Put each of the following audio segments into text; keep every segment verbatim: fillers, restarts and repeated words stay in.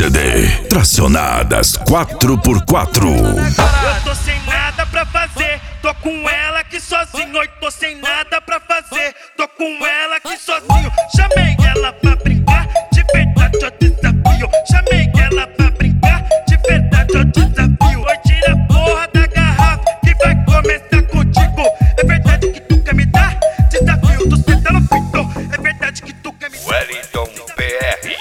C D Tracionadas quatro por quatro. Eu tô sem nada pra fazer, tô com ela aqui sozinho. Eu tô sem nada pra fazer, tô com ela aqui sozinho. Chamei ela pra brincar, de verdade eu desafio. Chamei ela pra brincar, de verdade eu desafio. Oi, tira a porra da garrafa que vai começar contigo. É verdade que tu quer me dar desafio, tu senta no pito. É verdade que tu quer me dar Wellington P R.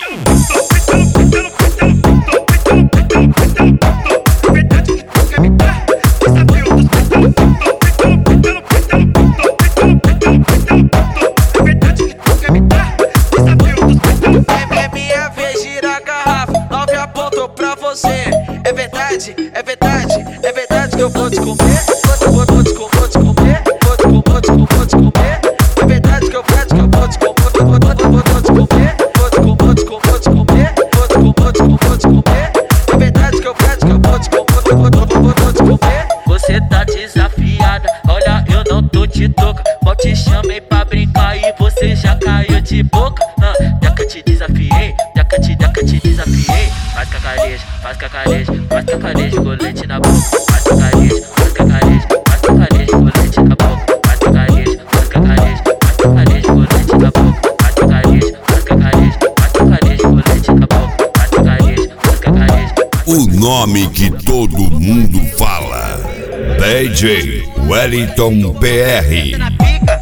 É minha vez, gira a garrafa, nove apontou pra você. É verdade, é verdade, é verdade que eu vou te comer. Vou, vou, vou te comer, vou te comer, vou te comer, vou te comer, vou te comer. É verdade que eu verdade que eu vou te comer, vou, vou, vou, vou te comer, vou te comer, vou te comer, vou te comer, vou te comer, vou te comer, vou te comer. É verdade que eu verdade que eu vou te comer, vou, vou, vou, vou, vou te comer. Você tá desafiada, olha eu não tô te toca. Mal te chamei pra brincar e você já caiu de boca. Ah, já que eu te desafiei, já que eu te, já que eu te desafiei. Faz cacarejo, faz cacarejo, faz cacarejo, colete na boca. Faz cacarejo, faz cacarejo, faz cacarejo, colete na boca. Faz cacarejo, faz cacarejo, faz cacarejo, colete na boca. Faz cacarejo, faz cacarejo, faz cacarejo, colete na boca. Faz cacarejo, faz cacarejo. O nome que todo mundo fala: D J Wellington P R. Na pica.